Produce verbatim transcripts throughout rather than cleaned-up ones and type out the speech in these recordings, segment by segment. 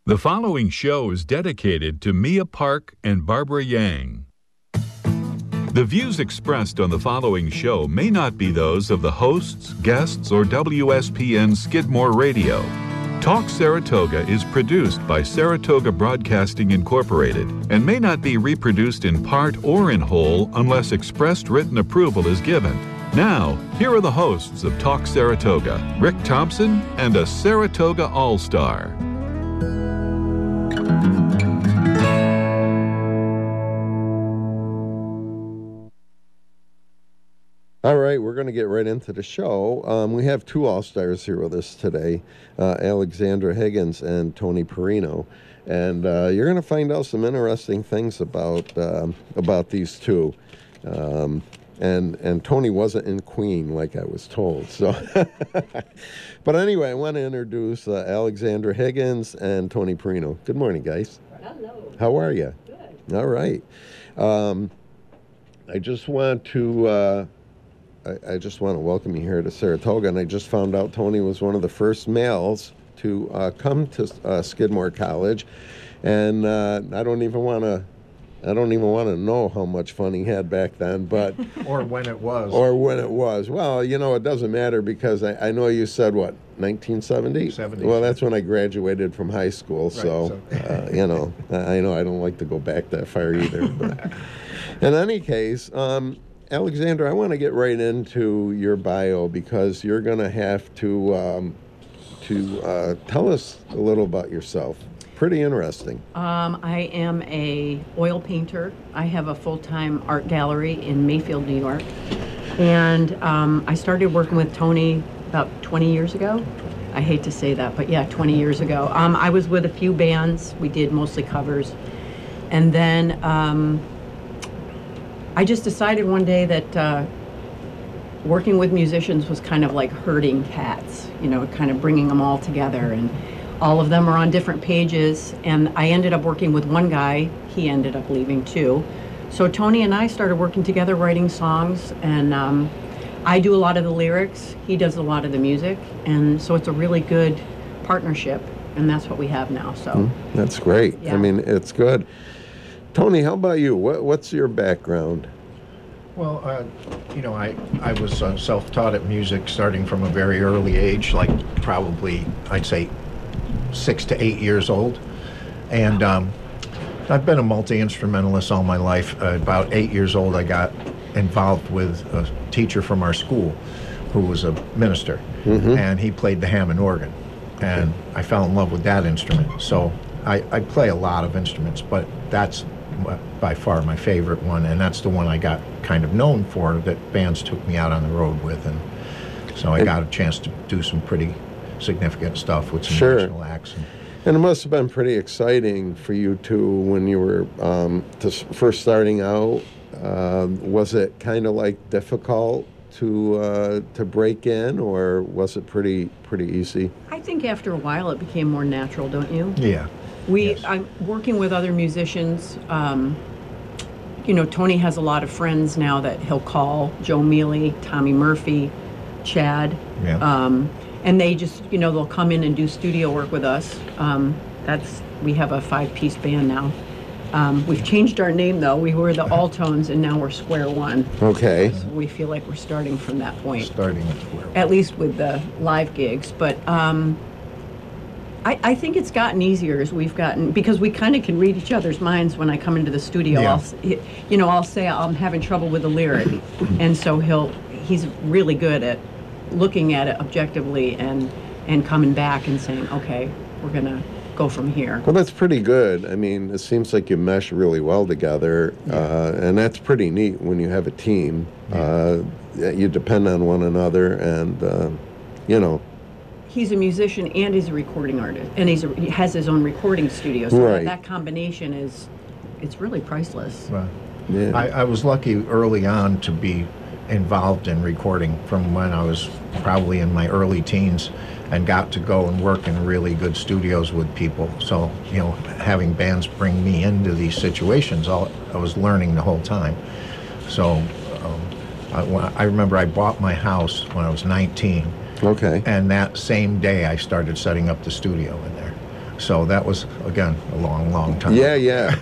The following show is dedicated to Mia Park and Barbara Yang. The views expressed on the following show may not be those of the hosts, guests, or W S P N Skidmore Radio. Talk Saratoga is produced by Saratoga Broadcasting Incorporated and may not be reproduced in part or in whole unless expressed written approval is given. Now, here are the hosts of Talk Saratoga, Rick Thompson and a Saratoga All-Star. All right, we're going to get right into the show. Um, we have two All-Stars here with us today, uh, Alexandra Higgins and Tony Perino. And uh, you're going to find out some interesting things about um, about these two. Um, and and Tony wasn't in Queen, like I was told. So, But anyway, I want to introduce uh, Alexandra Higgins and Tony Perino. Good morning, guys. Hello. How are you? Good. All right. Um, I just want to... Uh, I, I just want to welcome you here to Saratoga, and I just found out Tony was one of the first males to uh, come to uh, Skidmore College, and uh, I don't even want to, I don't even want to know how much fun he had back then, but or when it was, or when it was. Well, you know, it doesn't matter because I, I know you said what nineteen seventy. seventy. Well, that's when I graduated from high school, Right, so, so. uh, you know, I, I know I don't like to go back that far either. But in any case. Um, Alexandra, I want to get right into your bio because you're going to have to um, to uh, tell us a little about yourself. Pretty interesting. Um, I am a oil painter. I have a full-time art gallery in Mayfield, New York. And um, I started working with Tony about twenty years ago. I hate to say that, but yeah, twenty years ago. Um, I was with a few bands. We did mostly covers. And then... Um, I just decided one day that uh, working with musicians was kind of like herding cats, you know, kind of bringing them all together, and all of them are on different pages, and I ended up working with one guy. He ended up leaving too. So Tony and I started working together writing songs, and um, I do a lot of the lyrics, he does a lot of the music, and so it's a really good partnership, and that's what we have now. So Mm, that's great. Yeah. I mean, it's good. Tony, how about you? What, what's your background? Well, uh, you know, I, I was uh, self-taught at music starting from a very early age, like probably, I'd say, six to eight years old. And um, I've been a multi-instrumentalist all my life. Uh, about eight years old, I got involved with a teacher from our school who was a minister, Mm-hmm. and he played the Hammond organ. And I fell in love with that instrument. So I, I play a lot of instruments, but that's by far my favorite one, and that's the one I got kind of known for, that bands took me out on the road with, and so I got a chance to do some pretty significant stuff with some Sure. national acts. And, And it must have been pretty exciting for you two when you were um, just first starting out. Uh, was it kind of like difficult to uh, to break in, or was it pretty pretty easy? I think after a while it became more natural, don't you? yeah. We, Yes. I'm working with other musicians. Um, you know, Tony has a lot of friends now that he'll call, Joe Mealy, Tommy Murphy, Chad. Yeah. Um, and they just, you know, they'll come in and do studio work with us. Um, that's, we have a five-piece band now. Um, we've changed our name, though. We were the Alltones, and now we're Square One. Okay. So we feel like we're starting from that point, Starting at square one. at least with the live gigs. But um, I, I think it's gotten easier as we've gotten, because we kind of can read each other's minds when I come into the studio. Yeah. I'll, s- he- you know, I'll say I'm having trouble with a lyric, and so he'll, he's really good at looking at it objectively and, and coming back and saying, okay, we're gonna go from here. Well, that's pretty good. I mean, it seems like you mesh really well together, uh, and that's pretty neat when you have a team. Uh, you depend on one another, and uh, you know. He's a musician and he's a recording artist, and he's a, he has his own recording studio, so Right. that, that combination is, it's really priceless. Well, Yeah. I, I was lucky early on to be involved in recording from when I was probably in my early teens, and got to go and work in really good studios with people. So, you know, having bands bring me into these situations, all, I was learning the whole time. So um, I, when I remember I bought my house when I was nineteen, Okay. and that same day I started setting up the studio in there. so that was, again, a long, long time. Yeah, yeah.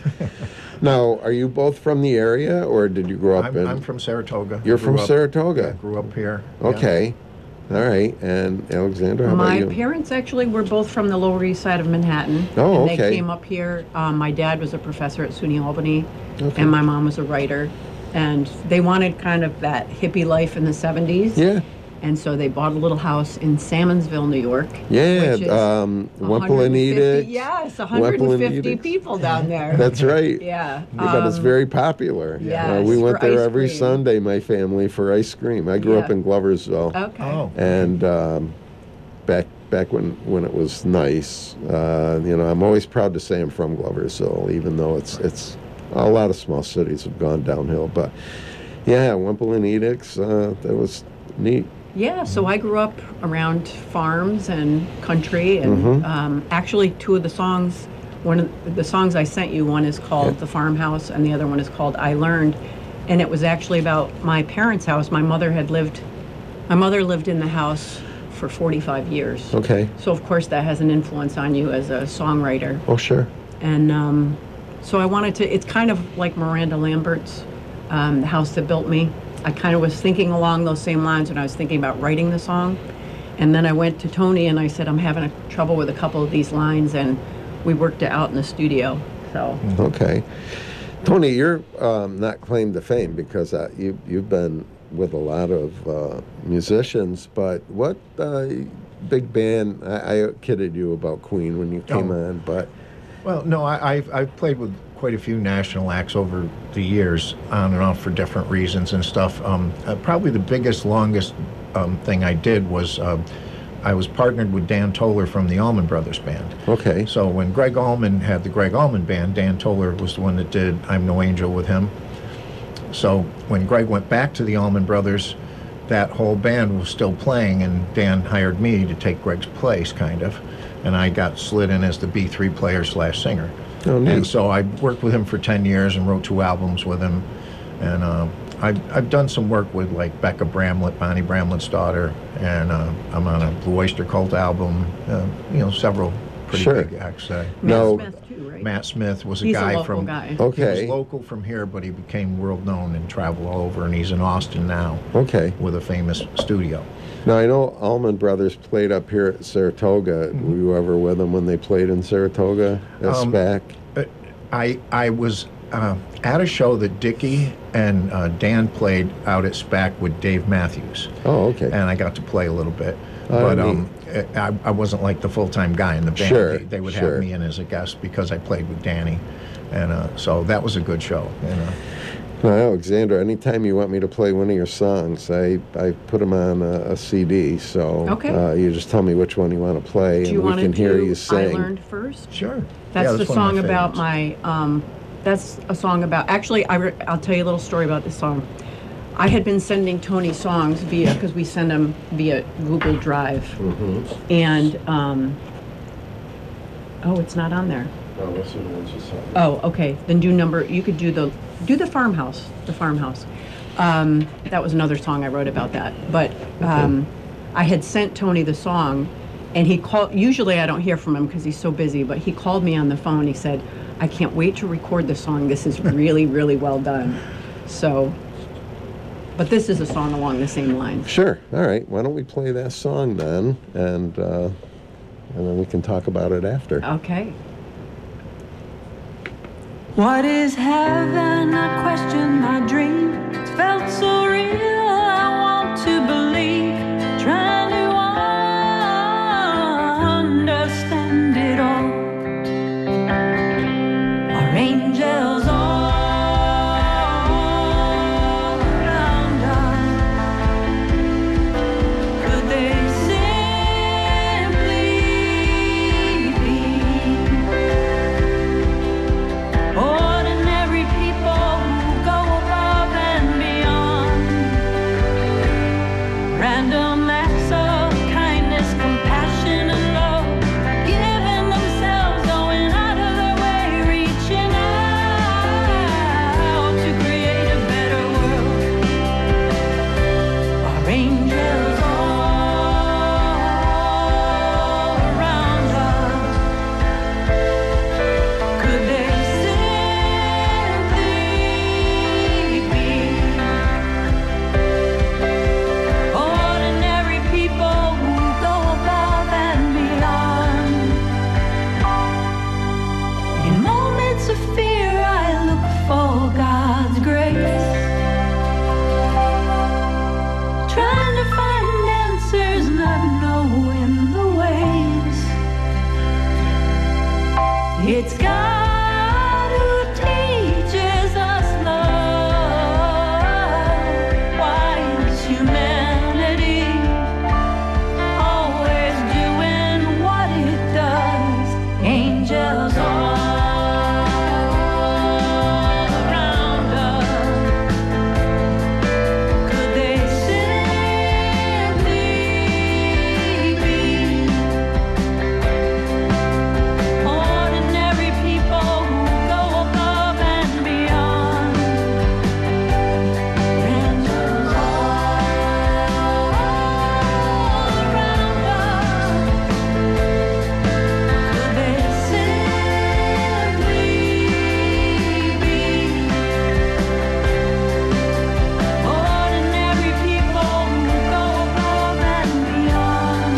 Now, are you both from the area, or did you grow up I'm, in? I'm from Saratoga. You're Grew from up- Saratoga. Yeah, grew up here. yeah. Okay. All right. And Alexandra, how My about you? parents actually were both from the Lower East Side of Manhattan. Oh, and okay. they came up here. Um, my dad was a professor at SUNY Albany, Okay. and my mom was a writer. And they wanted kind of that hippie life in the seventies. Yeah. And so they bought a little house in Salmonsville, New York. Yeah. which is um, one Wemple and hundred fifty Edith. Yes, Wemple and one hundred fifty Edith. people down there. That's right. Yeah. But it's um, very popular. Uh, yes, we went for there ice every cream. Sunday, my family, for ice cream. I grew up Yeah. in Gloversville. Okay. Oh. And um, back back when, when it was nice, uh, you know, I'm always proud to say I'm from Gloversville, even though it's it's a lot of small cities have gone downhill. But yeah, Wemple and Edith's, uh, that was neat. Yeah, so I grew up around farms and country, and Mhm. um, actually, two of the songs, one of the songs I sent you, one is called Yeah. "The Farmhouse," and the other one is called "I Learned," and it was actually about my parents' house. My mother had lived, my mother lived in the house for forty-five years. Okay. So of course that has an influence on you as a songwriter, Oh, sure. and um, so I wanted to. It's kind of like Miranda Lambert's um, "The House That Built Me." I kind of was thinking along those same lines when I was thinking about writing the song. And then I went to Tony and I said, I'm having a, trouble with a couple of these lines, and we worked it out in the studio. So, Okay. Tony, you're um, not claimed to fame because uh, you, you've been with a lot of uh, musicians, but what uh, big band, I, I kidded you about Queen when you came Oh. on, but Well, no, I, I've, I've played with quite a few national acts over the years, on and off for different reasons and stuff. Um, uh, probably the biggest, longest um, thing I did was uh, I was partnered with Dan Toller from the Allman Brothers Band. okay. So when Greg Allman had the Greg Allman Band, Dan Toller was the one that did I'm No Angel with him. So when Greg went back to the Allman Brothers, that whole band was still playing, and Dan hired me to take Greg's place, kind of. And I got slid in as the B three player slash singer. Oh, neat. And so I worked with him for ten years and wrote two albums with him. And uh, I've, I've done some work with like Becca Bramlett, Bonnie Bramlett's daughter, and uh, I'm on a Blue Oyster Cult album, uh, you know, several pretty Sure. big acts. Uh, Matt No. Smith too, right? Matt Smith was a He's a guy local from. guy. Okay. He was local from here, but he became world known and traveled all over, and he's in Austin now Okay. with a famous studio. Now, I know Allman Brothers played up here at Saratoga. Mm-hmm. Were you ever with them when they played in Saratoga at Um, SPAC? I I was uh, at a show that Dickie and uh, Dan played out at SPAC with Dave Matthews, Oh, okay. and I got to play a little bit. Oh, but neat. um, I, I wasn't like the full-time guy in the band. Sure, They, they would sure. have me in as a guest because I played with Danny, and uh, so that was a good show. You know. Now, Alexandra, anytime you want me to play one of your songs, I, I put them on a, a C D, so Okay. uh, you just tell me which one you want to play, Do you and we want can to hear do you I sing. Learned first? Sure. That's Yeah, the one of song my about favorites. my, um, that's a song about, actually, I re- I'll tell you a little story about this song. I had been sending Tony songs via, because we send them via Google Drive. Mm-hmm. And, um, oh, it's not on there. Oh, those are the ones you saw. Oh, okay. Then do number, you could do the, do the farmhouse, the farmhouse. Um, that was another song I wrote about that. But um, I had sent Tony the song, and he called, usually I don't hear from him because he's so busy, but he called me on the phone. He said, I can't wait to record the song. This is really, really well done. So, but this is a song along the same lines. Sure. All right. Why don't we play that song then, and uh, and then we can talk about it after. Okay. What is heaven? I question my dream. It's felt so real, I want to believe. Trying to understand it all. Our angels all around us. Could they simply be ordinary people who go above and beyond? It's God who teaches us love. Wise humanity, always doing what it does. Angels all around us. Could they simply be ordinary people who go above and beyond? Angels all around us. Could they simply be ordinary people who go above and beyond?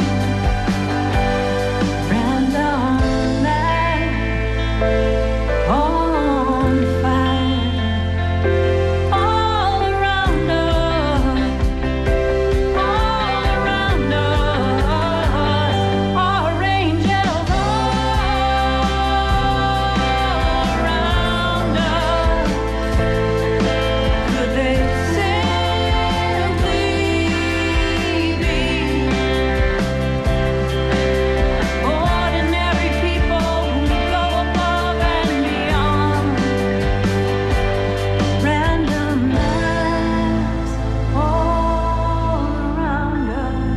Random acts on fire all around us, all around us, our angels all around us. Could they simply be ordinary people who go above and beyond? Random acts all around us.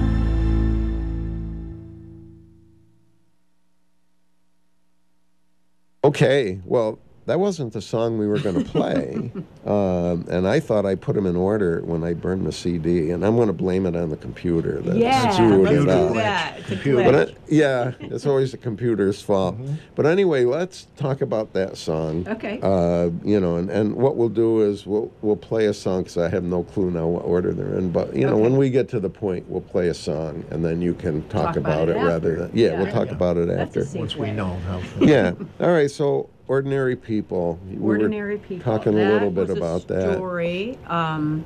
Okay, well, that wasn't the song we were going to play, um, and I thought I put them in order when I burned the C D, and I'm going to blame it on the computer that Yeah, screwed let's it do up. that. It's a Computer. But glitch. it, yeah, it's always the computer's fault. But anyway, let's talk about that song. Okay. Uh, you know, and, and what we'll do is we'll we'll play a song because I have no clue now what order they're in. But you know, Okay. when we get to the point, we'll play a song, and then you can talk, Talk about about, it it rather after. than yeah, Yeah. we'll talk Yeah. about it That's after. a safe Once we way. know how. Yeah. All right. So ordinary people. We were Ordinary people. Talking That a little bit was a about that. story. Um,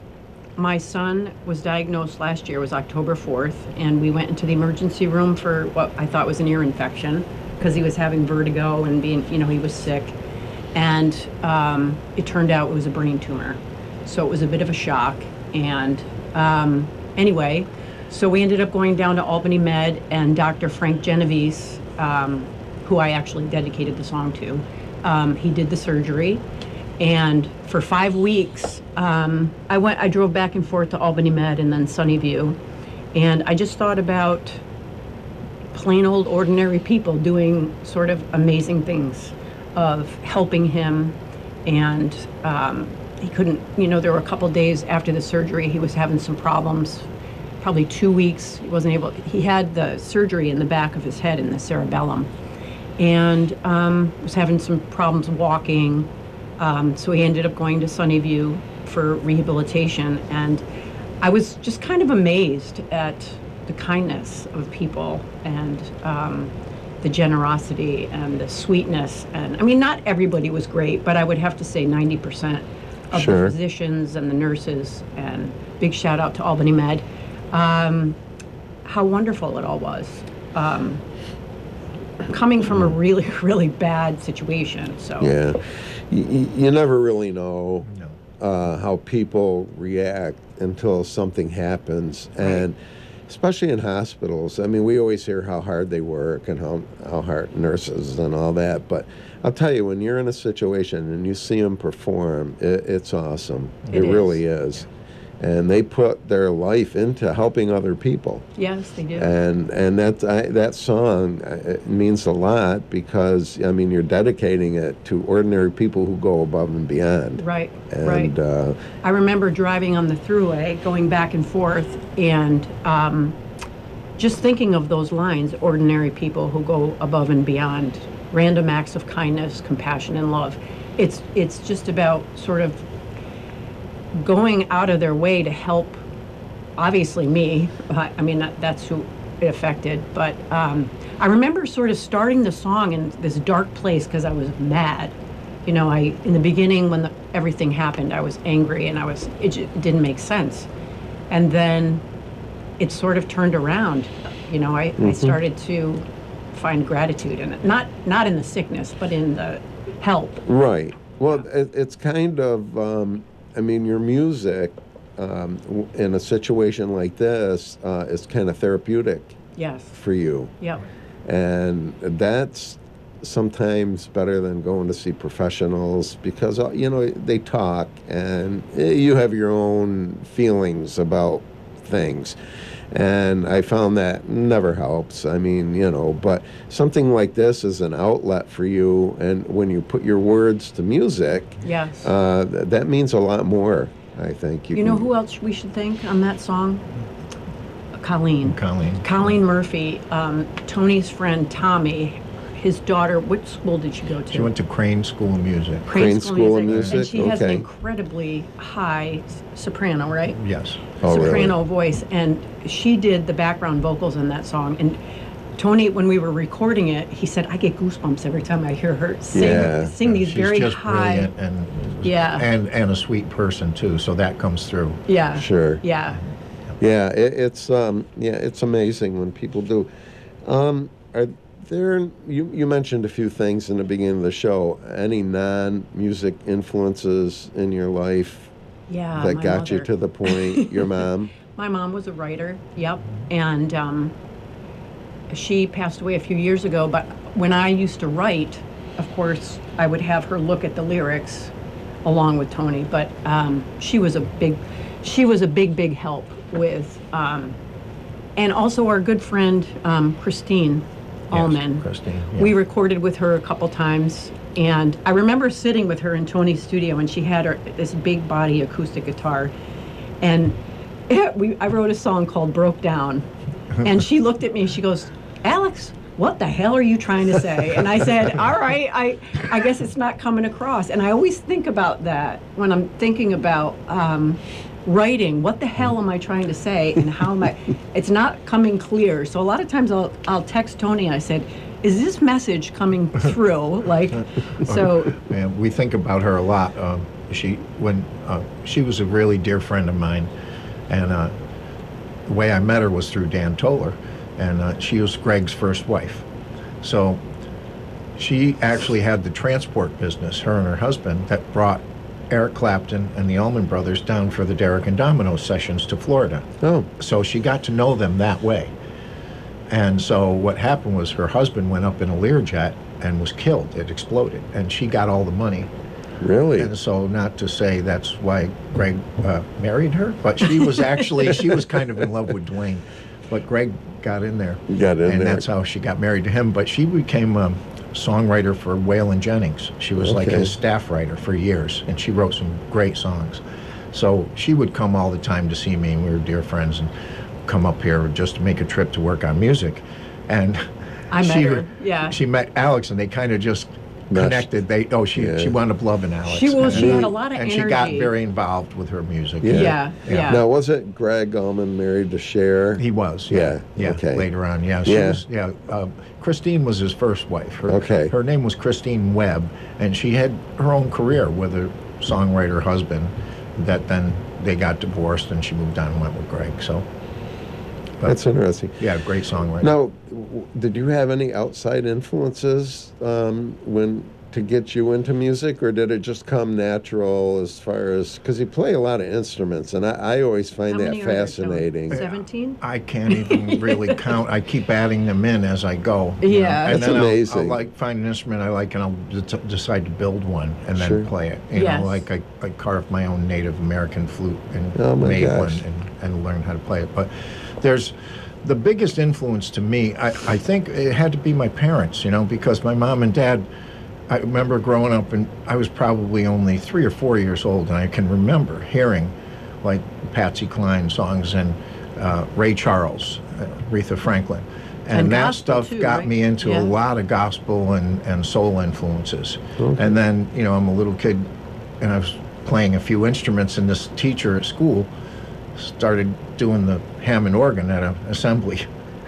my son was diagnosed last year. It was October fourth, and we went into the emergency room for what I thought was an ear infection because he was having vertigo and being, you know, he was sick. And um, it turned out it was a brain tumor. So it was a bit of a shock. And um, anyway, so we ended up going down to Albany Med, and Doctor Frank Genovese, um, who I actually dedicated the song to, um, he did the surgery. And for five weeks, um, I went. I drove back and forth to Albany Med and then Sunnyview, and I just thought about plain old ordinary people doing sort of amazing things, of helping him. And um, he couldn't. You know, there were a couple days after the surgery, he was having some problems. Probably two weeks, he wasn't able. He had the surgery in the back of his head in the cerebellum, and um, was having some problems walking. Um, so he ended up going to Sunnyview for rehabilitation, and I was just kind of amazed at the kindness of people and um, the generosity and the sweetness. And I mean, not everybody was great, but I would have to say ninety percent of Sure. the physicians and the nurses. And big shout out to Albany Med. Um, how wonderful it all was. Um, coming from a really, really bad situation. So Yeah. You, you never really know No. uh, how people react until something happens. And especially in hospitals, I mean, we always hear how hard they work and how, how hard nurses and all that. But I'll tell you, when you're in a situation and you see them perform, it, it's awesome. It It, is. really is. And they put their life into helping other people. yes, they do. And and that I, that song uh, it means a lot because I mean you're dedicating it to ordinary people who go above and beyond. right, And right. uh, I remember driving on the thruway, going back and forth, and um, just thinking of those lines: ordinary people who go above and beyond, random acts of kindness, compassion, and love. It's it's just about sort of going out of their way to help. Obviously, me. But, I mean, that, that's who it affected. But um, I remember sort of starting the song in this dark place because I was mad. You know, I in the beginning when the, everything happened, I was angry and I was it, j- it didn't make sense, and then it sort of turned around. You know, I, I started to find gratitude in it. Not not in the sickness, but in the help. Right. Well, it, it's kind of, um, I mean, your music um, w- in a situation like this uh, is kind of therapeutic Yes. for you. Yep. And that's sometimes better than going to see professionals because, uh, you know, they talk and eh, you have your own feelings about things. And I found that never helps. I mean, you know, but something like this is an outlet for you. And when you put your words to music, Yes. uh, th- that means a lot more, I think. You know can- who else we should thank on that song? Colleen. Colleen. Colleen Murphy, um, Tony's friend Tommy, his daughter. What school did she go to? She went to Crane School of Music. Crane School of Music, And she has an okay. incredibly high s- soprano, right? Yes. Oh, really? Soprano voice, and she did the background vocals in that song. And Tony, when we were recording it, he said, "I get goosebumps every time I hear her sing, Yeah. sing these She's very just high." brilliant and Yeah. and and a sweet person too. So that comes through. Yeah. Sure. Yeah. Yeah, it, it's um, yeah, it's amazing when people do. Um, are there? You you mentioned a few things in the beginning of the show. Any non-music influences in your life Yeah. that my got you mother. to the point? Your mom. My mom was a writer. Yep. And um, she passed away a few years ago. But when I used to write, of course, I would have her look at the lyrics along with Tony. But um, she was a big, she was a big, big help with, um, and also our good friend um, Christine Allman. Christine, yeah. We recorded with her a couple times, and I remember sitting with her in Tony's studio, and she had her this big body acoustic guitar, and we I wrote a song called "Broke Down," and she looked at me and she goes, "Alex, what the hell are you trying to say?" And I said, "All right, I I guess it's not coming across." And I always think about that when I'm thinking about um, writing. What the hell am I trying to say, and how am I? It's not coming clear. So a lot of times I'll I'll text Tony and I said, "Is this message coming through?" Like, so. Yeah, we think about her a lot. Um, she when uh, she was a really dear friend of mine, and uh, the way I met her was through Dan Toller, and uh, she was Greg's first wife. So she actually had the transport business, her and her husband, that brought Eric Clapton and the Allman Brothers down for the Derek and Domino sessions to Florida. Oh, So she got to know them that way. And so what happened was her husband went up in a Learjet and was killed. It exploded, and she got all the money. really? And so, not to say that's why Greg uh, married her, but she was actually she was kind of in love with Dwayne. But Greg got in there, Got in and there. that's how she got married to him. But she became a songwriter for Waylon Jennings. She was like Okay. his staff writer for years, and she wrote some great songs. So she would come all the time to see me, and we were dear friends, and come up here just to make a trip to work on music. And I met she, her, yeah. She met Alex, and they kind of just Meshed. connected. They oh she Yeah. she wound up loving Alex. She was- and, she uh, had a lot of and she got energy. very involved with her music. Yeah. Yeah, yeah. Now, was it Greg Allman married to Cher? He was. Yeah, Yeah. okay. Later on, yeah. She Yeah. Was, yeah. Uh, Christine was his first wife. Her, Okay. Her name was Christine Webb, and she had her own career with her songwriter husband. That then they got divorced, and she moved on and went with Greg. So. But, That's interesting. yeah, great songwriter. Now, w- did you have any outside influences um, when to get you into music, or did it just come natural as far as because you play a lot of instruments, and I, I always find How that many are there, Tony? fascinating. seventeen? I can't even really count. I keep adding them in as I go. you know. Yeah. And That's then I'll- amazing. I'll, like find an instrument I like, and I'll d- decide to build one and then Sure. play it. You Yes. know, like I, I carved my own Native American flute and Oh, my made gosh. one and, and learned how to play it. But there's the biggest influence to me. I, I think it had to be my parents. You know, because my mom and dad. I remember growing up, and I was probably only three or four years old, and I can remember hearing, like Patsy Cline songs and uh, Ray Charles, uh, Aretha Franklin, and, And that gospel stuff too, got right? me into Yeah. a lot of gospel and, and soul influences. Okay. And then, you know, I'm a little kid, and I was playing a few instruments, and this teacher at school started doing the Hammond organ at an assembly.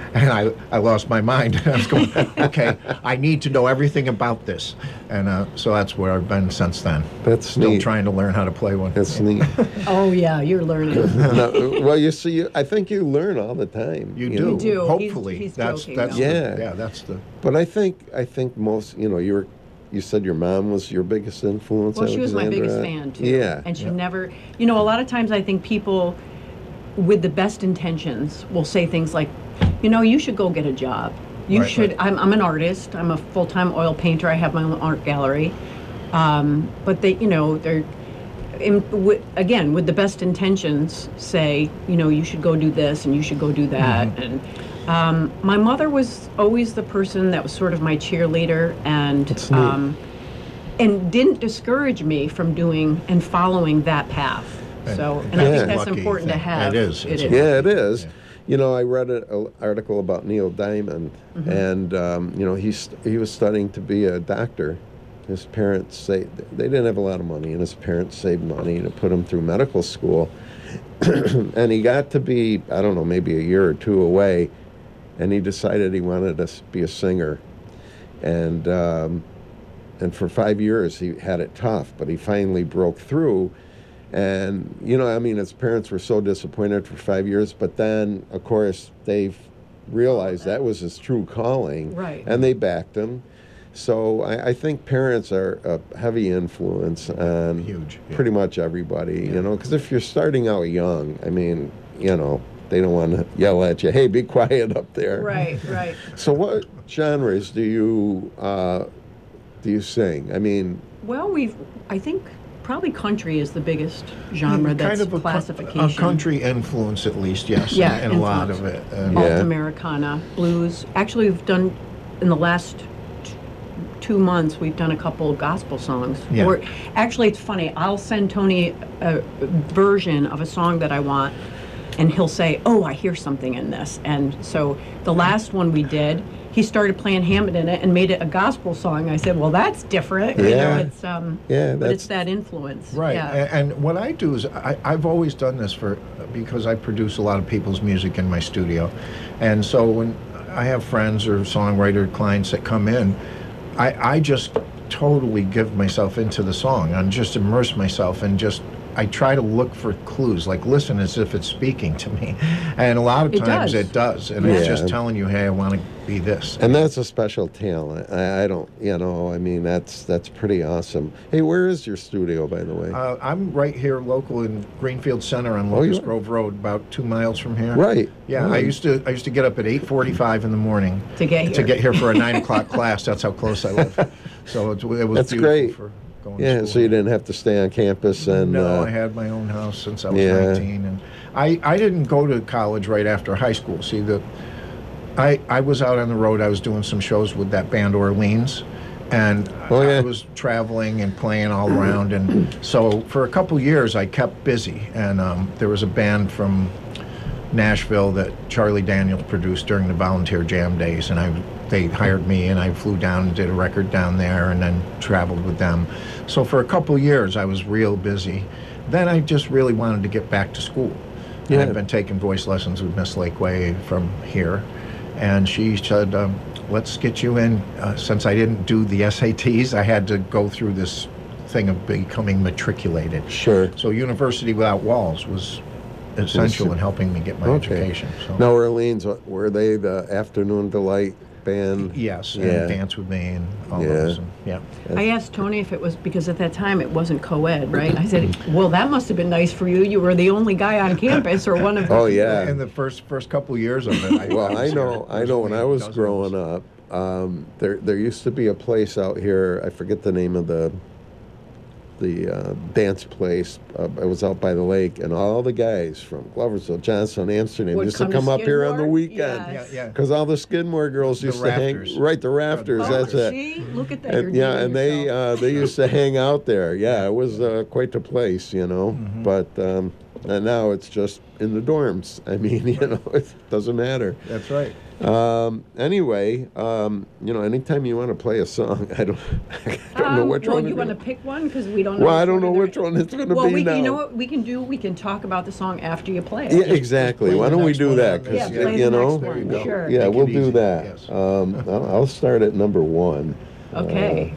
And I, I lost my mind. I was going, okay, I need to know everything about this. And uh, so that's where I've been since then. That's Still neat. trying to learn how to play one. That's neat. Oh yeah, you're learning. No, well, you see, you, I think you learn all the time. You, know. do. You do. He's- Hopefully. he's that's joking, that's though. the- Yeah. yeah, that's the But I think I think most, you know, you're you said your mom was your biggest influence. Well, she was my biggest Alexandra? fan too. Yeah. And she Yeah. never, you know, a lot of times I think people with the best intentions will say things like, you know, you should go get a job. You Right, should. right. I'm, I'm an artist. I'm a full-time oil painter. I have my own art gallery. Um, but they, you know, they're in, w- again with the best intentions say, you know, you should go do this and you should go do that. Mm-hmm. And um, my mother was always the person that was sort of my cheerleader and. That's neat. Um, and didn't discourage me from doing and following that path. So, and I Yeah. think that's Lucky important to thing. have. It is. It It's is. a- Yeah, it is. Yeah. You know, I read an article about Neil Diamond, Mm-hmm. and um, you know, he's he was studying to be a doctor. His parents say they didn't have a lot of money, and his parents saved money to put him through medical school. And he got to be, I don't know, maybe a year or two away, and he decided he wanted to s- be a singer. And um, and for five years he had it tough, but he finally broke through. And, you know, I mean, his parents were so disappointed for five years, but then, of course, they realized that was his true calling. Right. And they backed him. So I, I think parents are a heavy influence on Huge, yeah. pretty much everybody, you know, because if you're starting out young, I mean, you know, they don't want to yell at you, hey, be quiet up there. Right, right. So what genres do you, uh, do you sing? I mean, Well, we've, I think probably country is the biggest genre kind that's of a, co- classification. a country influence, at least, yes. Yeah, and a lot of influence. it. And Yeah. Alt Americana, blues. Actually, we've done, in the last t- two months, we've done a couple of gospel songs. Yeah. Or, actually, it's funny. I'll send Tony a version of a song that I want, and he'll say, oh, I hear something in this. And so the last one we did, he started playing Hammond in it and made it a gospel song. I said, well, that's different. You Yeah. know, it's, um, Yeah, but that's- it's that influence. Right, Yeah. a- and what I do is I, I've always done this for because I produce a lot of people's music in my studio, and so when I have friends or songwriter clients that come in, I, I just totally give myself into the song and just immerse myself and just I try to look for clues, like listen as if it's speaking to me, and a lot of It times does. it does, and it's Yeah. just telling you, hey, I want to be this. and that's a special talent. I, I don't, you know, I mean, that's that's pretty awesome. Hey, where is your studio, by the way? Uh, I'm right here, local in Greenfield Center on Oh, you Locust are? Grove Road, about two miles from here. Right. Yeah, I Right. used to I used to get up at eight forty-five in the morning To get to here. get here for a nine o'clock class. That's how close I live. So it, it was That's beautiful great. for going Yeah, to so school. you didn't have to stay on campus and. No, uh, I had my own house since I was Yeah. nineteen, and I, I didn't go to college right after high school. See, the I I was out on the road. I was doing some shows with that band Orleans, and Oh, I yeah. was traveling and playing all around. And so for a couple years, I kept busy. And um, there was a band from Nashville that Charlie Daniels produced during the volunteer jam days, and I they hired me, and I flew down and did a record down there, and then traveled with them. So for a couple years, I was real busy. Then I just really wanted to get back to school. And Yeah. I've been taking voice lessons with Miss Lakeway from here, and she said, um, "Let's get you in." Uh, since I didn't do the S A Ts, I had to go through this thing of becoming matriculated. Sure. So University Without Walls was essential in helping me get my Okay. education. So. Now, Orleans, what- were they the Afternoon Delight band? Yes, and Yeah. Dance With Me and all Yeah. those. And, yeah. I asked Tony if it was because at that time it wasn't co-ed, right? I said, well, that must have been nice for you. You were the only guy on campus or one of the Oh, yeah. In the first first couple years of it. I, Well, I was know, here I know. When I was dozens. growing up, um, there there used to be a place out here. I forget the name of the the uh, dance place. Uh, it was out by the lake, and all the guys from Gloversville, Johnstown, Amsterdam Would used to come to come up here on the Skidmore? weekend. Yes. Yeah, yeah. Because all the Skidmore girls The used to rafters. hang right the rafters. Oh, That's it. see? Look at that. You're And, yeah, dating and they yourself. uh, they used to hang out there. Yeah, it was uh, quite the place, you know. Mm-hmm. But um, And now it's just in the dorms. I mean, you know, it doesn't matter. That's right. Um, anyway, um, you know, anytime you want to play a song, I don't, I don't know Um, which well, one. you it want to is. pick one because we don't know. Well, I which don't one know they're- which one it's going to Well, be we, now. you know what we can do? We can talk about the song after you play it. Yeah, Just- exactly. play Why the don't we next do one that? on Because Yeah, play you the know, next There you one, go. sure. yeah, Make we'll it do easy, that. yes. Um, I'll, I'll start at number one. Okay.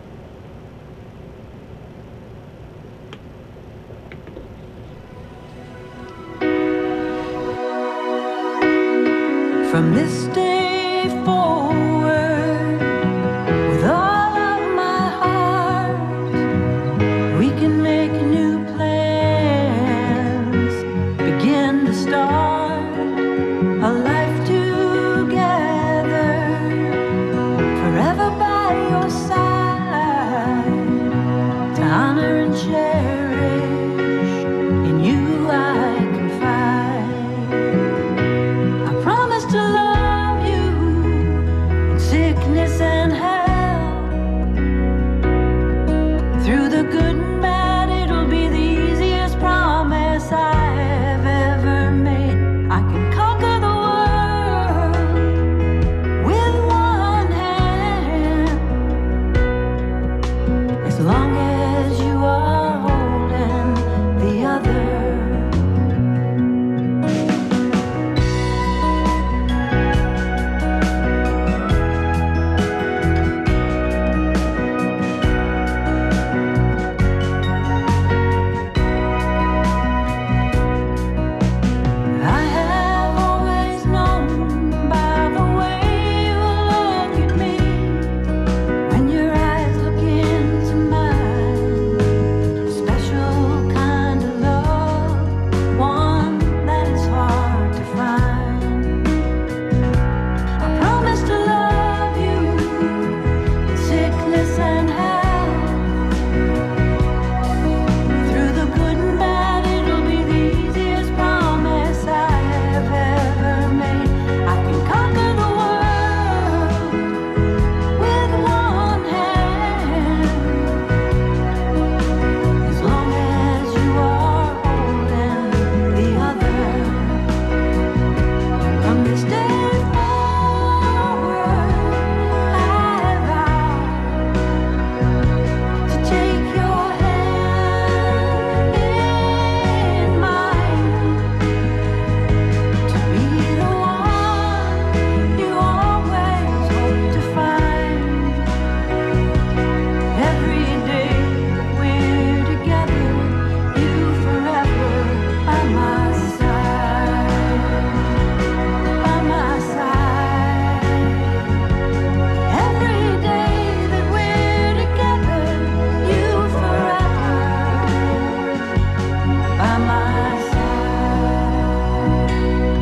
From this day forward, with all of my heart, we can make new plans, begin to start a life together, forever by your side, to honor and cherish. In you I confide. I promise to love you in sickness and health. Through the good and bad, it'll be the easiest promise I have ever made. I can conquer the world with one hand, as long as you are holding the other. I have always known by the way you look at me, when your eyes look into mine, a special kind of love, one that is hard to find. I promise to love you in sickness and health. Through the good and bad, it'll be the easiest promise I have ever made. I can conquer the world with one hand, as long as you are holding the other. From this day forward, I vow to take your hand in mine, to be the one you always hope to find. Every day we're together, you forever by my side, by my side. Every day that we're together, you forever by my side.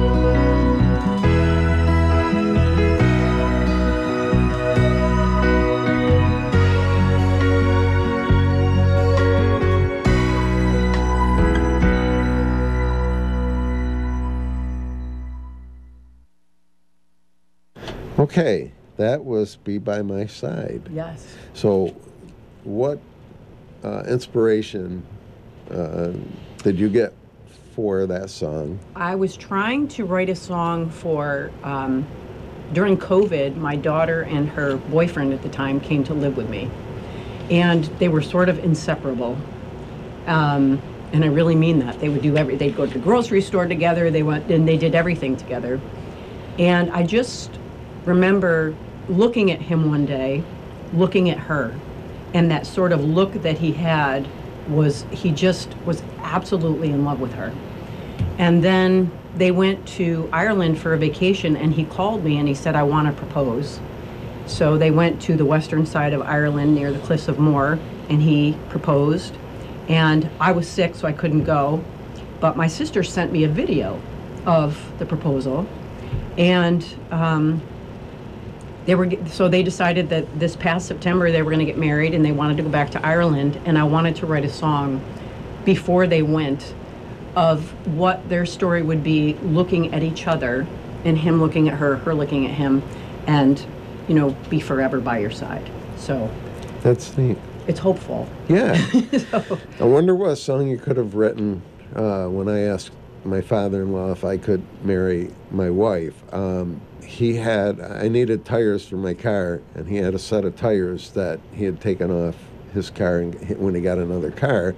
Okay, that was Be By My Side. Yes. So, what uh, inspiration uh, did you get for that song? I was trying to write a song for, um, during COVID, my daughter and her boyfriend at the time came to live with me. And they were sort of inseparable. Um, and I really mean that. They would do every, they'd go to the grocery store together, they went, and they did everything together. And I just remember looking at him one day, looking at her, and that sort of look that he had was, he just was absolutely in love with her. And then they went to Ireland for a vacation, and he called me and he said, I want to propose. So they went to the western side of Ireland near the Cliffs of Moher, and he proposed. And I was sick, so I couldn't go. But my sister sent me a video of the proposal. And um, they were, so they decided that this past September they were going to get married, and they wanted to go back to Ireland. And I wanted to write a song before they went of what their story would be, looking at each other, and him looking at her, her looking at him, and, you know, be forever by your side. So That's neat. it's hopeful. Yeah. So, I wonder what song you could have written uh, when I asked my father-in-law if I could marry my wife. Um, he had, I needed tires for my car, and he had a set of tires that he had taken off his car and when he got another car.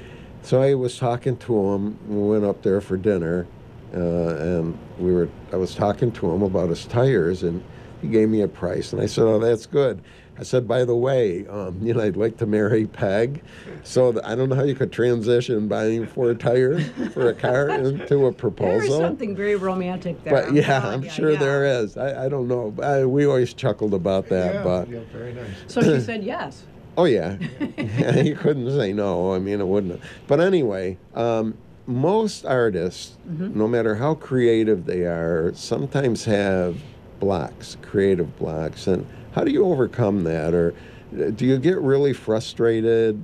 So I was talking to him. We went up there for dinner, uh, and we were. I was talking to him about his tires, and he gave me a price, and I said, "Oh, that's good." I said, "By the way, um, you know, I'd like to marry Peg." So th- I don't know how you could transition buying four tires for a car into a proposal. There is something very romantic there. But yeah, telling I'm you, sure yeah. there is. I, I don't know. I, we always chuckled about that, yeah, but yeah, very nice. So she said yes. oh yeah, you couldn't say no. I mean, it wouldn't. But anyway, um, most artists, Mm-hmm. no matter how creative they are, sometimes have blocks, creative blocks. And how do you overcome that? Or do you get really frustrated,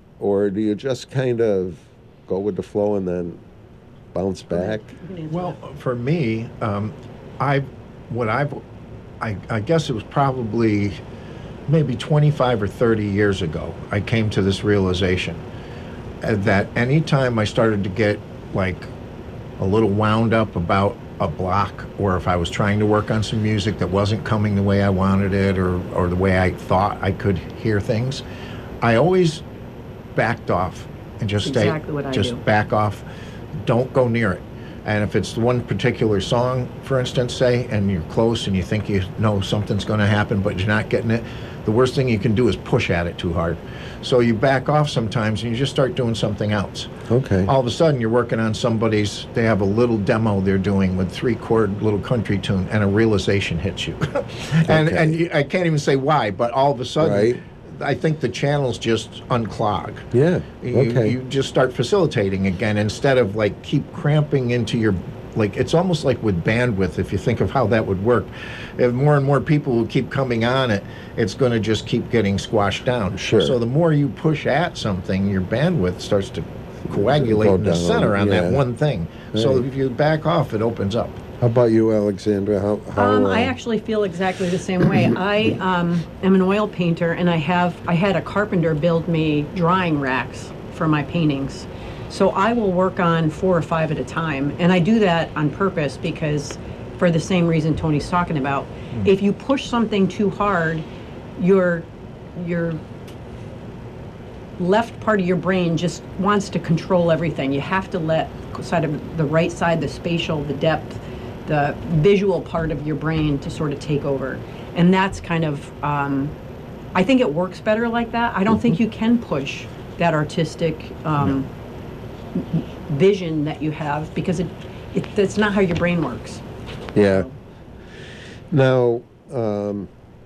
or do you just kind of go with the flow and then bounce back? You can answer Well, that. for me, um, I, what I've, I, I guess it was probably maybe twenty-five or thirty years ago, I came to this realization uh, that anytime I started to get like a little wound up about a block, or if I was trying to work on some music that wasn't coming the way I wanted it, or, or the way I thought I could hear things, I always backed off and just stay, Exactly what I just do. back off, don't go near it. And if it's one particular song, for instance, say, and you're close and you think you know something's going to happen, but you're not getting it, the worst thing you can do is push at it too hard. So you back off sometimes and you just start doing something else. Okay. All of a sudden, you're working on somebody's, they have a little demo they're doing with three-chord little country tune, and a realization hits you. and Okay. and you, I can't even say why, but all of a sudden, Right. I think the channels just unclog. Yeah. You, Okay. you just start facilitating again instead of like keep cramping into your, like it's almost like with bandwidth, if you think of how that would work. If more and more people will keep coming on it, it's going to just keep getting squashed down. Sure. So the more you push at something, your bandwidth starts to coagulate Go in the down, center on that yeah. one thing. So Right. if you back off, it opens up. How about you, Alexandra? How, how Um, uh, I actually feel exactly the same way. I um, am an oil painter, and I have I had a carpenter build me drying racks for my paintings. So I will work on four or five at a time, and I do that on purpose because, for the same reason Tony's talking about, if you push something too hard, your your left part of your brain just wants to control everything. You have to let side of the right side, the spatial, the depth, the visual part of your brain to sort of take over. And that's kind of, um, I think it works better like that. I don't think you can push that artistic um, vision that you have because it, it that's not how your brain works. Yeah. Now, um,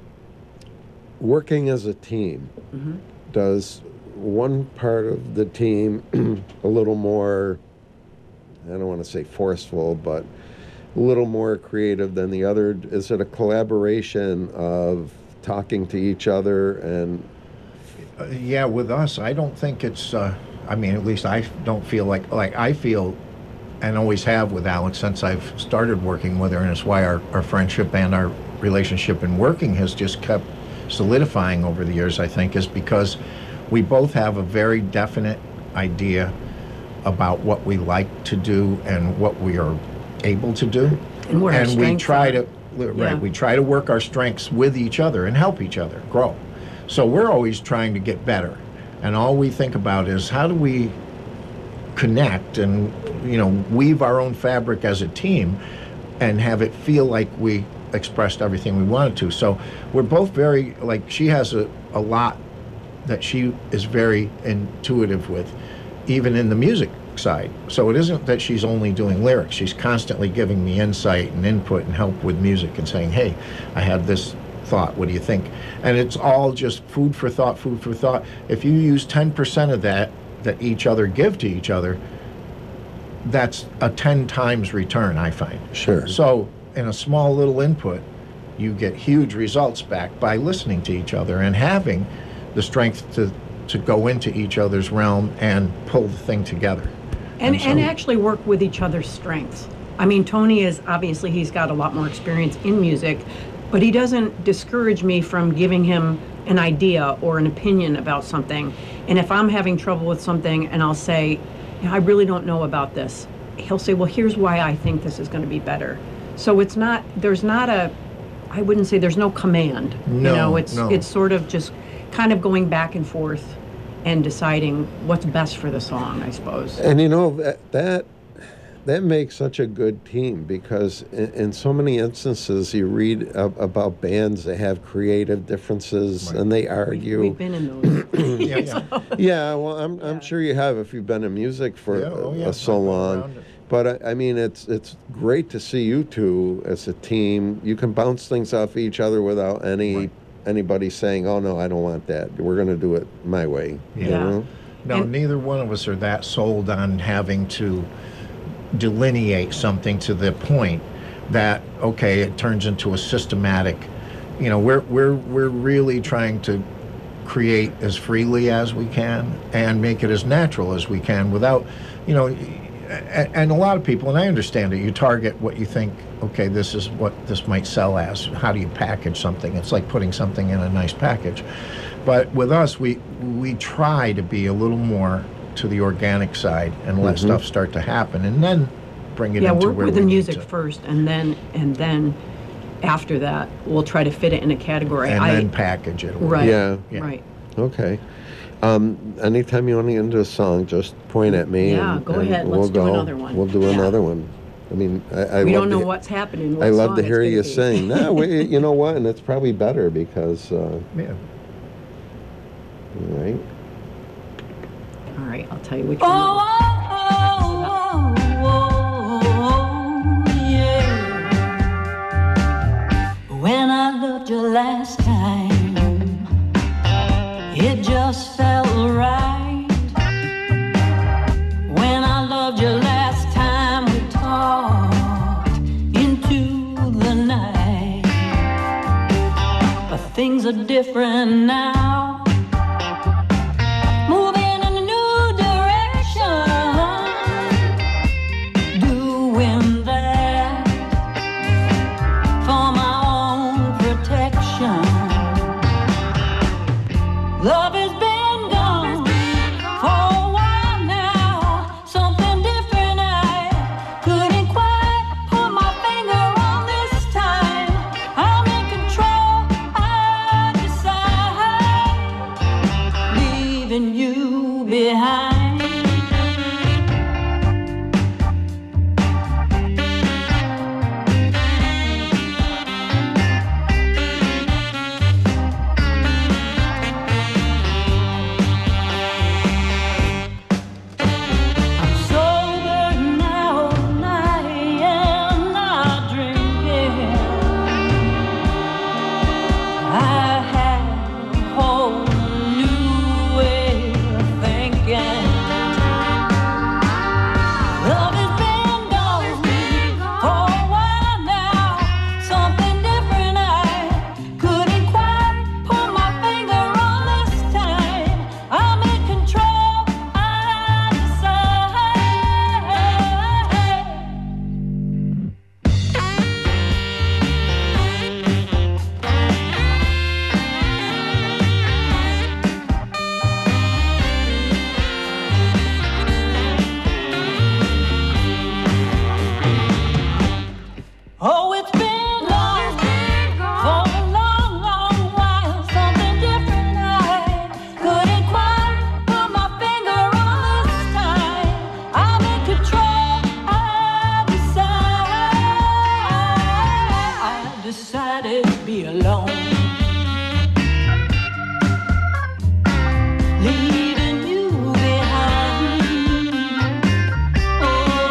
working as a team, Mm-hmm. does one part of the team a little more, I don't want to say forceful, but a little more creative than the other? Is it a collaboration of talking to each other and Uh, yeah, with us, I don't think it's. Uh, I mean, at least I don't feel like like I feel, and always have with Alex since I've started working with her, and it's why our, our friendship and our relationship in working has just kept solidifying over the years. I think is because we both have a very definite idea about what we like to do and what we are able to do, And where our and we strengths try are. to right. Yeah. We try to work our strengths with each other and help each other grow. So we're always trying to get better, and all we think about is how do we connect and, you know, weave our own fabric as a team and have it feel like we expressed everything we wanted to. So we're both very, like, she has a, a lot that she is very intuitive with, even in the music side. So it isn't that she's only doing lyrics. She's constantly giving me insight and input and help with music and saying, hey, I had this thought, what do you think? And it's all just food for thought, food for thought. If you use ten percent of that that each other give to each other, that's a ten times return, I find. Sure. So in a small little input, you get huge results back by listening to each other and having the strength to to go into each other's realm and pull the thing together. And, so- and actually work with each other's strengths. I mean, Tony is, obviously, he's got a lot more experience in music, but he doesn't discourage me from giving him an idea or an opinion about something. And if I'm having trouble with something and I'll say, I really don't know about this. He'll say, well, here's why I think this is going to be better. So it's not, there's not a, I wouldn't say there's no command. No, you know, it's no. it's sort of just kind of going back and forth and deciding what's best for the song, I suppose. And you know that that that makes such a good team, because in, in so many instances you read ab- about bands that have creative differences Right. and they argue. We've been in those. Yeah, yeah. Yeah, well, I'm I'm Yeah. sure you have if you've been in music for Yeah, oh, uh, yeah, so I've been long. around it. But I, I mean, it's it's great to see you two as a team. You can bounce things off each other without any Right. anybody saying, "Oh no, I don't want that. We're going to do it my way." You Yeah. know? No, And- neither one of us are that sold on having to delineate something to the point that, okay, it turns into a systematic, you know, we're we're we're really trying to create as freely as we can and make it as natural as we can without, you know, and, and a lot of people, and I understand it, you target what you think, okay, this is what this might sell as. How do you package something? It's like putting something in a nice package. But with us, we we try to be a little more to the organic side and let Mm-hmm. stuff start to happen, and then bring it Yeah, into work where with we the need music to. first, and then and then after that, we'll try to fit it in a category. and I, then package it. a little right, bit. Yeah. Yeah. right. Okay. Um, anytime you want to get into a song, just point at me. Yeah, and, go and ahead. We'll Let's do go. another one. We'll do Yeah. another one. I mean, I, I We love don't know to, what's happening. What I love song to it's hear gonna you be. sing. No, we, you know what? And it's probably better because, uh, all Yeah. right. All right, I'll tell you which Oh, one. oh, oh, oh, yeah. When I loved you last time, it just felt right. When I loved you last time, we talked into the night. But things are different now. Moving in a new direction, doing that for my own protection. Love has been gone for a while now. Something different I couldn't quite put my finger on this time. I'm in control, I decide, leaving you behind. I'm sober now and I am not drinking. I have a whole new way of thinking. Love has been gone for a while now. Something different I couldn't quite put my finger on this time. I'm in control, I decide. Oh, it's been long for a long, long while. Something different I couldn't quite put my finger on this time. I'm in control, I decide. I decided to be alone. Leaving you behind. Oh,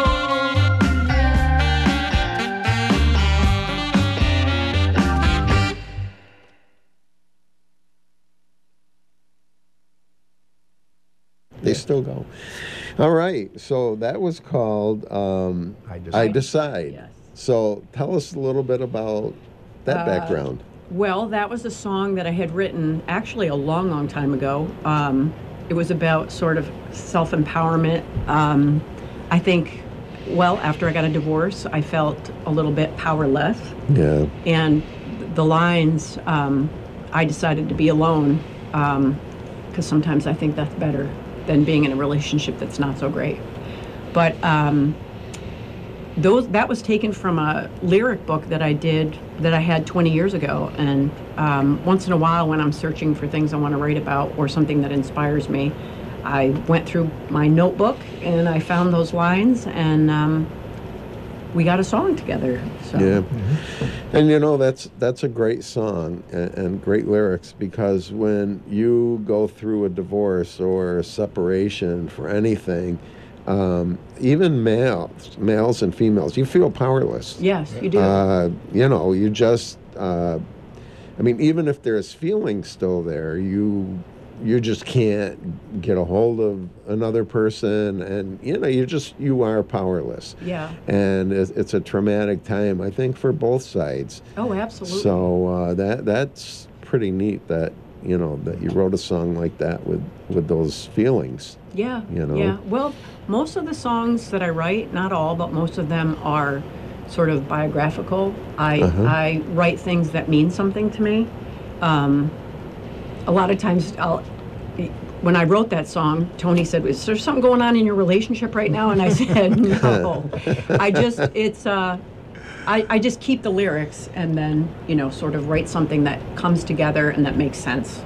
They still go. All right. So that was called um, I I Decide. Decide. Yes. So tell us a little bit about that Uh, background. Well, that was a song that I had written actually a long, long time ago. Um, it was about sort of self-empowerment. Um, I think, well, after I got a divorce, I felt a little bit powerless. Yeah. And the lines, um, I decided to be alone, because sometimes I think that's better than being in a relationship that's not so great. but um, those that was taken from a lyric book that I did that I had twenty years ago. And um, once in a while, when I'm searching for things I want to write about or something that inspires me, I went through my notebook and I found those lines, and um, we got a song together. So. Yeah, and you know that's that's a great song and, and great lyrics, because when you go through a divorce or a separation for anything, um, even males, males and females, you feel powerless. Yes, you do. Uh, you know, you just. Uh, I mean, even if there's feelings still there, you you just can't get a hold of another person, and you know, you just you are powerless. Yeah. And it's, it's a traumatic time, I think, for both sides. Oh, absolutely. So uh, that that's pretty neat that you know that you wrote a song like that with with those feelings. Yeah. You know? Yeah. Well, most of the songs that I write, not all, but most of them are sort of biographical. I Uh-huh. I write things that mean something to me. Um, a lot of times, I'll, when I wrote that song, Tony said, "Is there something going on in your relationship right now?" And I said, "No, I just it's uh, I I just keep the lyrics and then you know sort of write something that comes together and that makes sense."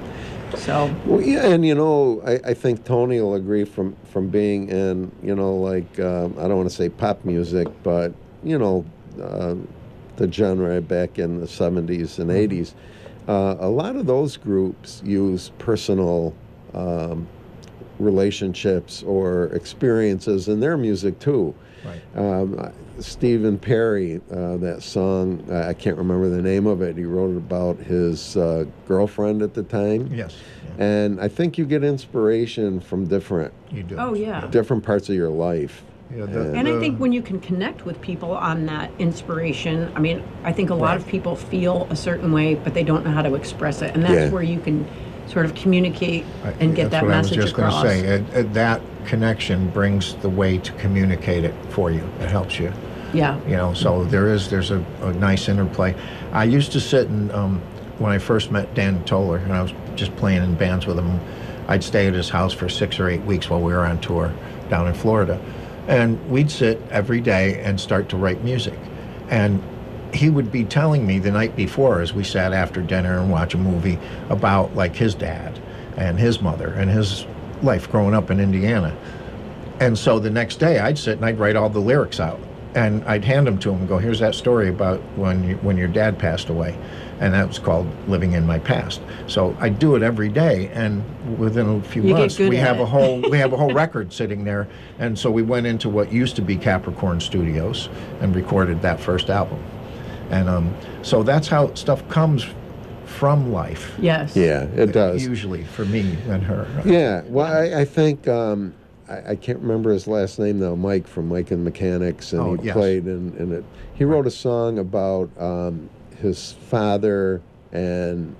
So Well, yeah, and you know, I, I think Tony will agree from from being in you know like um, I don't want to say pop music, but you know uh, the genre back in the seventies and eighties. Uh, a lot of those groups use personal um, relationships or experiences in their music too. Right. Um, Stephen Perry, uh, that song, uh, I can't remember the name of it. He wrote it about his uh, girlfriend at the time. Yes. Yeah, And I think you get inspiration from different you do. oh yeah. different parts of your life. Yeah, the- And I the- think when you can connect with people on that inspiration, I mean, I think a lot Right. of people feel a certain way, but they don't know how to express it. And that's Yeah. where you can sort of communicate I- and get that's that what message I was just across. going to say. It, it, that connection brings the way to communicate it for you. It helps you. Yeah. You know, so there is there's a, a nice interplay. I used to sit and um, when I first met Dan Toller, and I was just playing in bands with him, I'd stay at his house for six or eight weeks while we were on tour down in Florida. And we'd sit every day and start to write music. And he would be telling me the night before, as we sat after dinner and watch a movie, about like his dad and his mother and his life growing up in Indiana. And so the next day I'd sit and I'd write all the lyrics out. And I'd hand them to him and go, here's that story about when you, when your dad passed away. And that was called Living in My Past. So I do it every day, and within a few You get months good we at have a it. whole we have a whole record sitting there. And so we went into what used to be Capricorn Studios and recorded that first album. And um, so that's how stuff comes from life. Yes. Yeah, it does. Usually for me and her. Yeah, well, I, I think um, I, I can't remember his last name though. Mike from Mike and Mechanics, and Oh, he yes. played in, in it. He wrote a song about um, his father and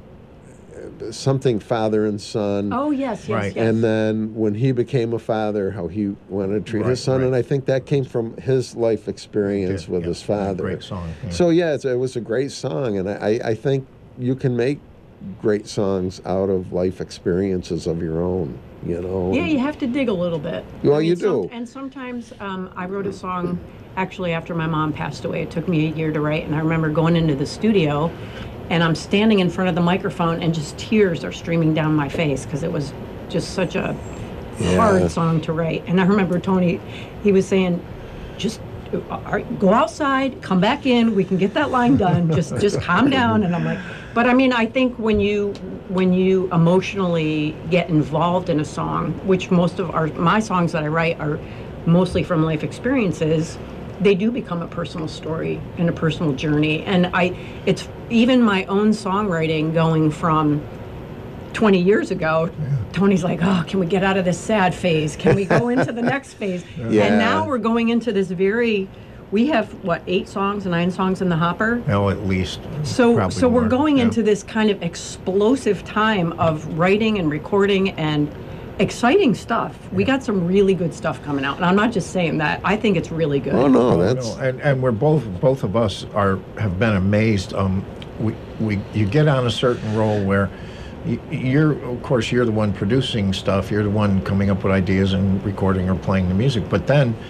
uh, something father and son. Oh, yes, yes, Right. yes. And then when he became a father, how he wanted to treat Right, his son, right. and I think that came from his life experience Yeah, with yeah, his father. Great song. Yeah. So yeah, it's, it was a great song, and I, I think you can make great songs out of life experiences of your own. You know. Yeah, you have to dig a little bit. Well, you do. and sometimes um, I wrote a song actually after my mom passed away. It took me a year to write, and I remember going into the studio, and I'm standing in front of the microphone, and just tears are streaming down my face because it was just such a Yeah. hard song to write. And I remember Tony, he was saying, just uh, all right, go outside, come back in, we can get that line done. Just just calm down. And I'm like, but I mean, I think when you when you emotionally get involved in a song, which most of our my songs that I write are mostly from life experiences, they do become a personal story and a personal journey. And I it's even my own songwriting going from twenty years ago, Tony's like, oh, can we get out of this sad phase? Can we go into the next phase? Yeah. And now we're going into this very, we have, what, eight songs, nine songs in the hopper? No, at least. So, Probably so we're more, going yeah. into this kind of explosive time of writing and recording and exciting stuff. We got some really good stuff coming out. And I'm not just saying that. I think it's really good. Oh no, Oh, that's no, and and we're both both of us are have been amazed. Um, we we you get on a certain role where y- you're of course you're the one producing stuff. You're the one coming up with ideas and recording or playing the music. But then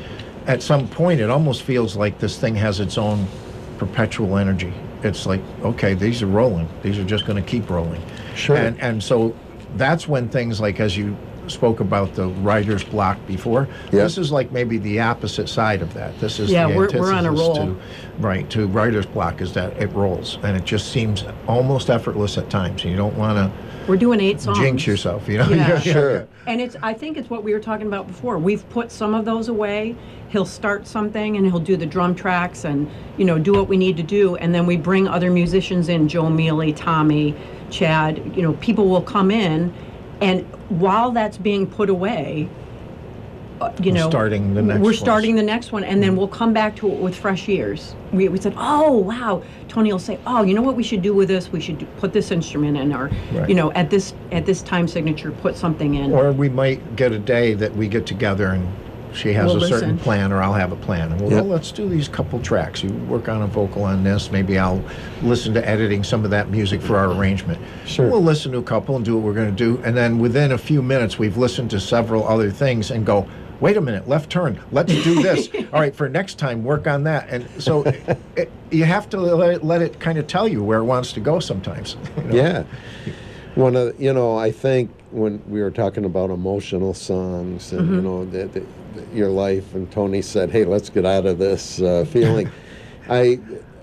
at some point, it almost feels like this thing has its own perpetual energy. It's like, okay, these are rolling. These are just going to keep rolling. Sure. And and so that's when things like, as you spoke about the writer's block before, Yeah. this is like maybe the opposite side of that. This is Yeah, the we're- we're on a antithesis roll. to, right, to writer's block, is that it rolls. And it just seems almost effortless at times. You don't want to We're doing eight songs. jinx yourself, you know? Yeah. Sure. And it's, I think it's what we were talking about before. We've put some of those away. He'll start something and he'll do the drum tracks and, you know, do what we need to do. And then we bring other musicians in, Joe Mealy, Tommy, Chad, you know, people will come in. And while that's being put away, uh, you We're know, starting the next we're ones. starting the next one, and then we'll come back to it with fresh ears. We, we said, oh wow. Tony will say, oh, you know what we should do with this? We should do, put this instrument in, or Right. you know, at this at this time signature, put something in. Or we might get a day that we get together and she has We'll a certain listen. plan, or I'll have a plan. And we'll, Yep. well, let's do these couple tracks. You work on a vocal on this. Maybe I'll listen to editing some of that music for our arrangement. Sure. We'll listen to a couple and do what we're going to do. And then within a few minutes, we've listened to several other things and go, wait a minute, left turn. Let's do this. All right, for next time, work on that. And so it, it, you have to let it, let it kind of tell you where it wants to go sometimes. you know? Yeah. One of you know, I think when we were talking about emotional songs and you know the, the, your life, and Tony said, "Hey, let's get out of this uh, feeling." I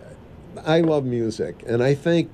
I love music, and I think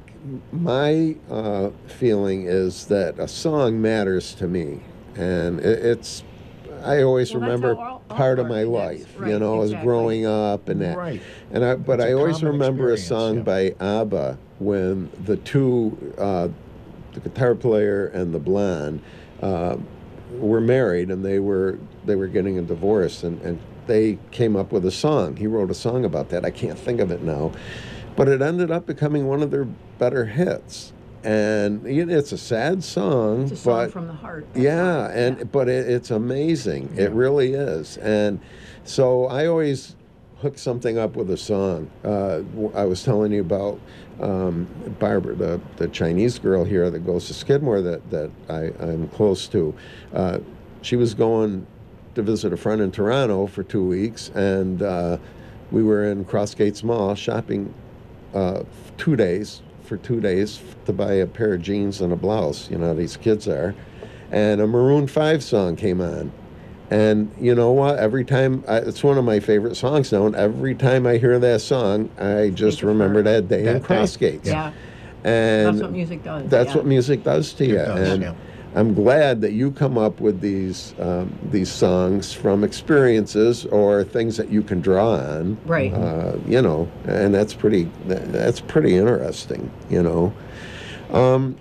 my uh, feeling is that a song matters to me, and it, it's. I always Well, that's remember how all- all part of art my is, life, you right, know, exactly. as growing up and that. Right. And I, but It's I a always common remember a experience, song yeah. by ABBA when the two, uh, the guitar player and the blonde, uh, were married, and they were they were getting a divorce, and, and they came up with a song. He wrote a song about that. I can't think of it now, but it ended up becoming one of their better hits. And it- it's a sad song, It's a song but from the heart. that's yeah, all. and Yeah. but it, it's amazing. It really is. And so I always hook something up with a song. Uh, w- I was telling you about um, Barbara, the, the Chinese girl here that goes to Skidmore that, that I, I'm close to. Uh, she was going to visit a friend in Toronto for two weeks, and uh, we were in Crossgates Mall shopping uh, two days, for two days to buy a pair of jeans and a blouse. You know how these kids are. And a Maroon five song came on. And you know what? Every time, I, it's one of my favorite songs now, and every time I hear that song, I just Think of remember her. that day in That day. Crossgates. Yeah. And That's what music does. that's yeah. what music does to you. does, and yeah. I'm glad that you come up with these um, these songs from experiences or things that you can draw on. Right. Uh, you know, and that's pretty that, that's pretty interesting. You know, um,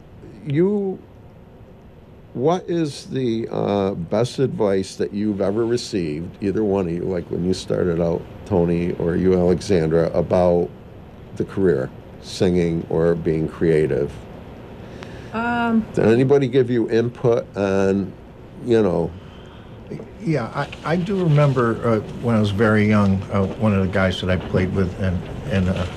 you. What is the uh, best advice that you've ever received, either one of you, like when you started out, Tony, or you, Alexandra, about the career, singing or being creative? Um, Did anybody give you input on, you know, Yeah, I, I do remember uh, when I was very young, uh, one of the guys that I played with, and and uh,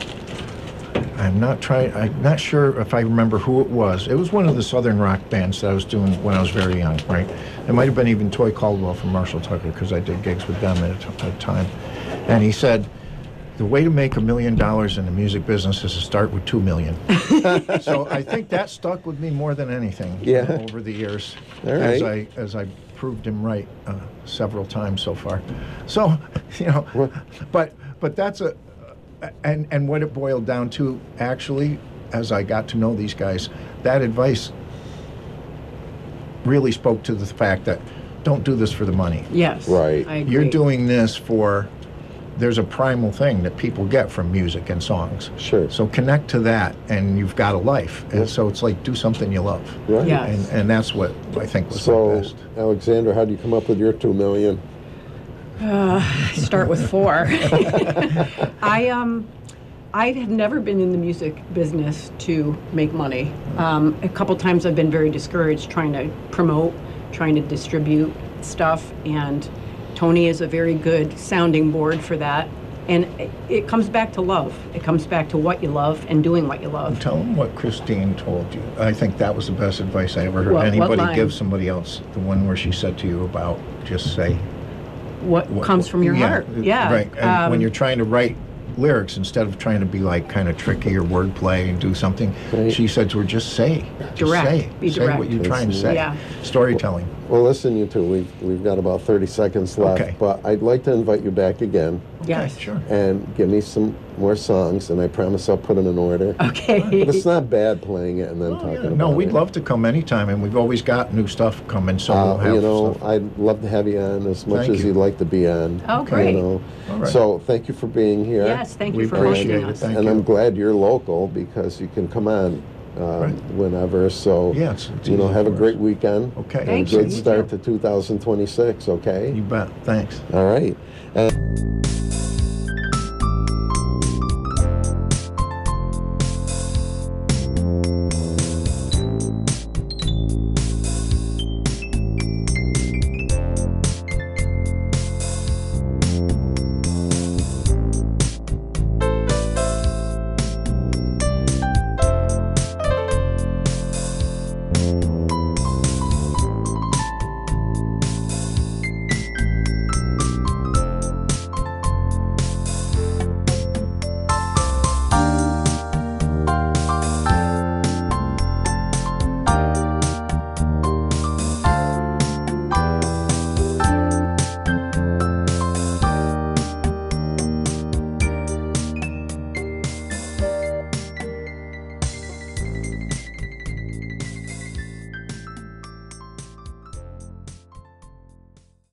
I'm not trying, I'm not sure if I remember who it was. It was one of the Southern rock bands that I was doing when I was very young, right? It might have been even Toy Caldwell from Marshall Tucker, because I did gigs with them at a, t- at a time. And he said, the way to make a million dollars in the music business is to start with two million. So I think that stuck with me more than anything uh, Yeah. over the years, All as right. I as I proved him right uh, several times so far. So, you know, but but that's a and and what it boiled down to, actually, as I got to know these guys, that advice really spoke to the fact that don't do this for the money. yes. Right. I agree. You're doing this for, there's a primal thing that people get from music and songs. Sure. So connect to that, and you've got a life. And Yeah. so it's like, do something you love. Right. Yeah. And and that's what I think was my So, best. Alexandra, how do you come up with your two million? Start with four. I um, I have never been in the music business to make money. Um, a couple times I've been very discouraged trying to promote, trying to distribute stuff, and Tony is a very good sounding board for that. And it, it comes back to love. It comes back to what you love and doing what you love. Tell them what Christine told you. I think that was the best advice I ever heard What- what anybody line? give somebody else. The one where she said to you about, just say, what What- comes from your yeah, heart. Yeah. Right. And when Um, you're trying to write lyrics, instead of trying to be like kind of tricky or wordplay and do something, Right. she says, "Well, just say, just Direct. say, Be say direct. what you're trying to say." Yeah. Storytelling. Well, listen, you two, we've, we've got about thirty seconds left, Okay. but I'd like to invite you back again Yes. Okay, sure. and give me some more songs, and I promise I'll put them in order. Okay. But it's not bad playing it and then Oh, talking yeah. about No, it. we'd love to come anytime, and we've always got new stuff coming, so Uh, we'll have you know, stuff. I'd love to have you on as much Thank as you. you'd like to be on. Oh, you great. know. All right. So thank you for being here. Yes, thank We you for appreciate hosting it. us. Thank and you. I'm glad you're local because you can come on um, Right. whenever. So, Yeah, it's- it's you know, easy have a for great us. weekend. Okay. And Thank a good you. start to two thousand twenty-six, okay? You bet. Thanks. All right. And